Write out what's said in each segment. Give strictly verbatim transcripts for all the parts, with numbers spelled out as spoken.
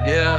Yeah.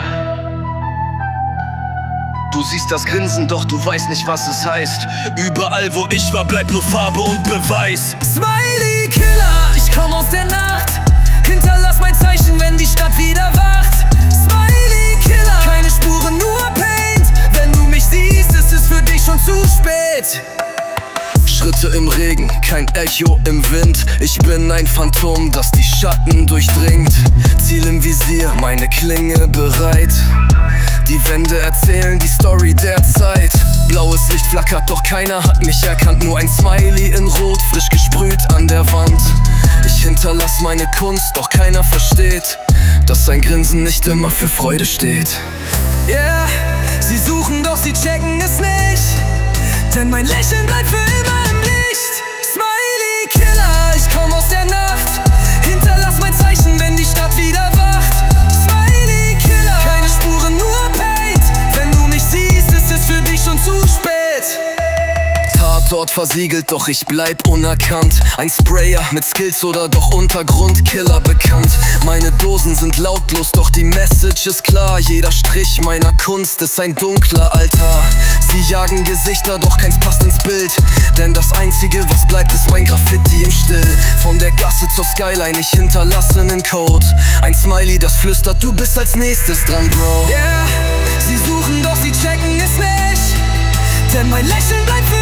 Du siehst das Grinsen, doch du weißt nicht, was es heißt. Überall, wo ich war, bleibt nur Farbe und Beweis. Smiley Killer, ich komm aus der Nacht. Hinterlass mein Zeichen, wenn die Stadt wieder wacht. Smiley Killer, keine Spuren, nur Paint. Wenn du mich siehst, ist es für dich schon zu spät. Schritte im Regen, kein Echo im Wind. Ich bin ein Phantom, das die Schatten durchdringt. Ziel im Visier, meine Klinge bereit. Die Wände erzählen die Story der Zeit. Blaues Licht flackert, doch keiner hat mich erkannt. Nur ein Smiley in Rot, frisch gesprüht an der Wand. Ich hinterlass meine Kunst, doch keiner versteht, dass sein Grinsen nicht immer für Freude steht. Yeah, sie suchen, doch sie checken es nicht. Denn mein Lächeln bleibt für immer im Licht. Smiley Killer, ich komm aus der Nacht. Hinterlass mein Zeichen, wenn die Stadt wieder wacht. Smiley Killer, keine Spuren, nur Paint. Wenn du mich siehst, ist es für dich schon zu spät. Tatort versiegelt, doch ich bleib unerkannt. Ein Sprayer mit Skills oder doch Untergrundkiller bekannt. Meine Dosen sind lautlos, doch die Message ist klar. Jeder Strich meiner Kunst ist ein dunkler Altar. Sie jagen Gesichter, doch keins passt ins Bild. Denn das Einzige, was bleibt, ist mein Graffiti im Still. Von der Gasse zur Skyline, ich hinterlasse nen Code. Ein Smiley, das flüstert, du bist als nächstes dran, Bro. Yeah, sie suchen, doch sie checken es nicht. Denn mein Lächeln bleibt für